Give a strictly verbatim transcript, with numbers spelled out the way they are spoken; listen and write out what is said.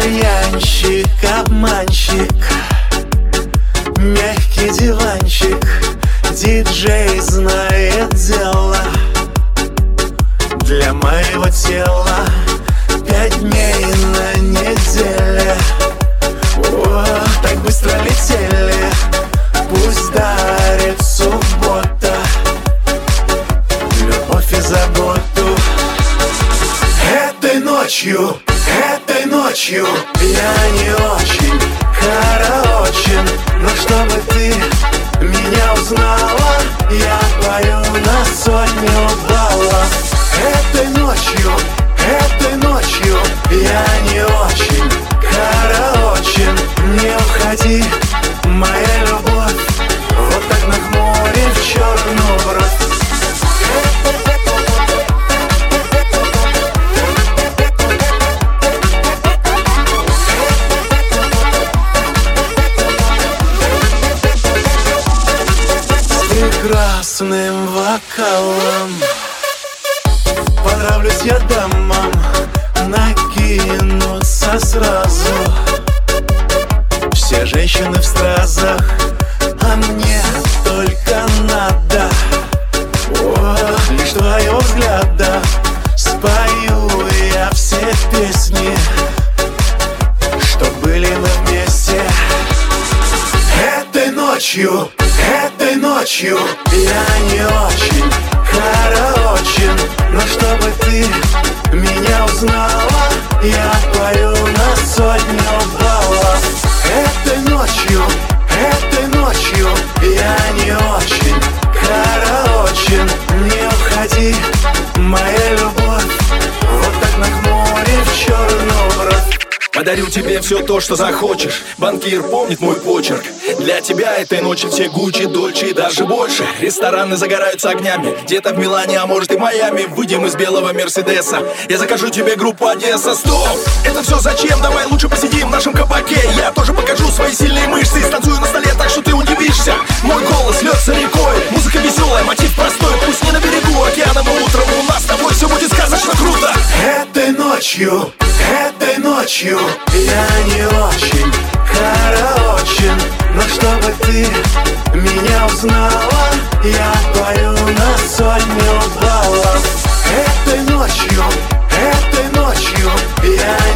Кальянщик, обманщик, мягкий диванчик, диджей знает дело. Для моего тела пять дней на неделе. О, так быстро летели, пусть дарит суббота любовь и заботу. Этой ночью, этой ночью я не очень караочен, но чтобы ты меня узнала, я пою на сотню баллов. Этой ночью, этой ночью я не очень караочен. Не уходи, моя любовь, вот так нахмурив черную бровь. Прекрасным вокалом понравлюсь я дамам, накинутся сразу. Все женщины в стразах, а мне только надо о, лишь твоего взгляда. Спою я все песни, что были мы вместе. Этой ночью, этой ночью я не очень караочен, но чтобы ты меня узнала, я пою на сотню баллов. Этой ночью, этой ночью я не очень караочен. Не уходи, моя любовь, вот так нахмурив черную бровь. Подарю тебе все то, что захочешь. Банкир помнит мой почерк. Для тебя этой ночи все Гуччи, Дольче и даже больше. Рестораны загораются огнями, где-то в Милане, а может и Майами. Выйдем из белого Мерседеса, я закажу тебе группу Одесса. Стоп! Это все зачем? Давай лучше посидим в нашем кабаке. Я тоже покажу свои сильные мышцы и станцую на столе так, что ты удивишься. Мой голос льется рекой, музыка веселая, мотив простой. Пусть не на берегу океана, но утром у нас с тобой все будет сказочно круто. Этой ночью, этой ночью я не очень караочен, но чтобы ты меня узнала, я пою на сотню баллов. Этой ночью, этой ночью я